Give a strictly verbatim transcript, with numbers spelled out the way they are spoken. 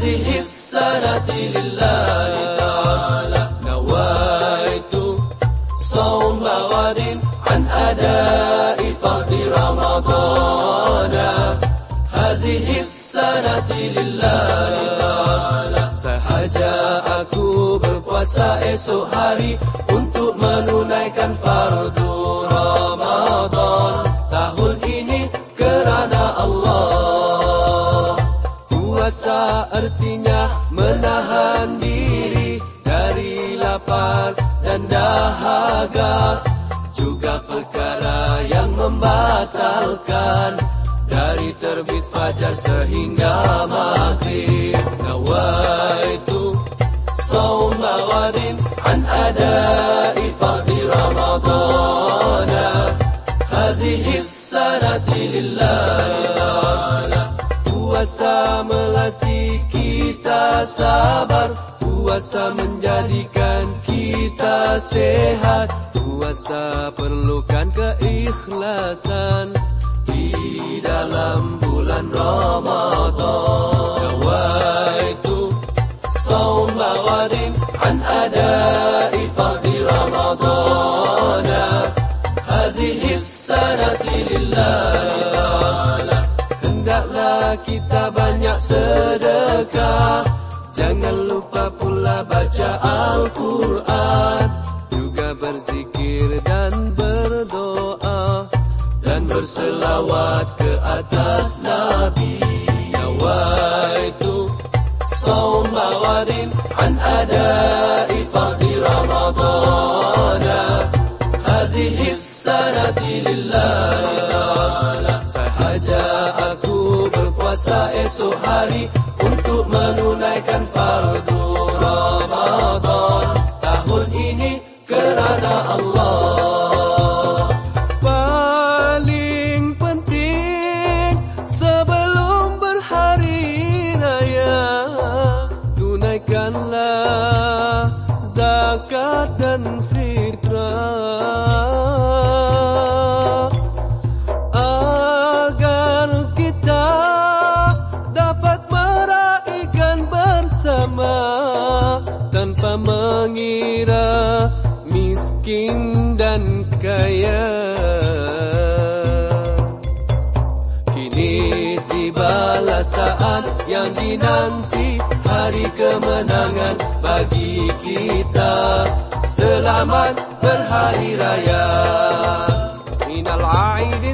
هذه السنة لله تعالى نويت صوم غد عن أداء فرض رمضان هذه السنة لله ta'ala. Sahaja aku berpuasa esok hari untuk menunaikan fardu Ramadan tahun ini kerana Allah. Puasa artinya menahan diri dari lapar dan dahaga, juga perkara yang membatalkan dari terbit fajar sehingga maghrib. Nawaitu sawma ghadin an adai fardhi Ramadan hazihi sanati lillahi ta'ala. Puasa melatih kita sabar, puasa menjadikan kita sehat, puasa perlukan keikhlasan di dalam bulan Ramadan. Nawaitu sawma ghadin an adai fardhi Ramadan hazihi sanati lillahi ta'ala. Hendaklah kita banyak sedekah, jangan lupa pula baca Al-Quran, juga berzikir dan berdoa dan berselawat ke atas Nabi. Nawaitu sawma ghadin an adai fardhi Ramadan hazihi sanati lillahi ta'ala. Sahaja aku berpuasa esok hari untuk menunaikan fardu Ramadan tahun ini kerana Allah. Paling penting sebelum berhari raya, tunaikanlah zakat dan fitrah agar kita dapat meraihkan bersama tanpa mengira miskin dan kaya. Kini tibalah saat yang dinanti, hari kemenangan bagi kita. Selamat berhari raya minal aidin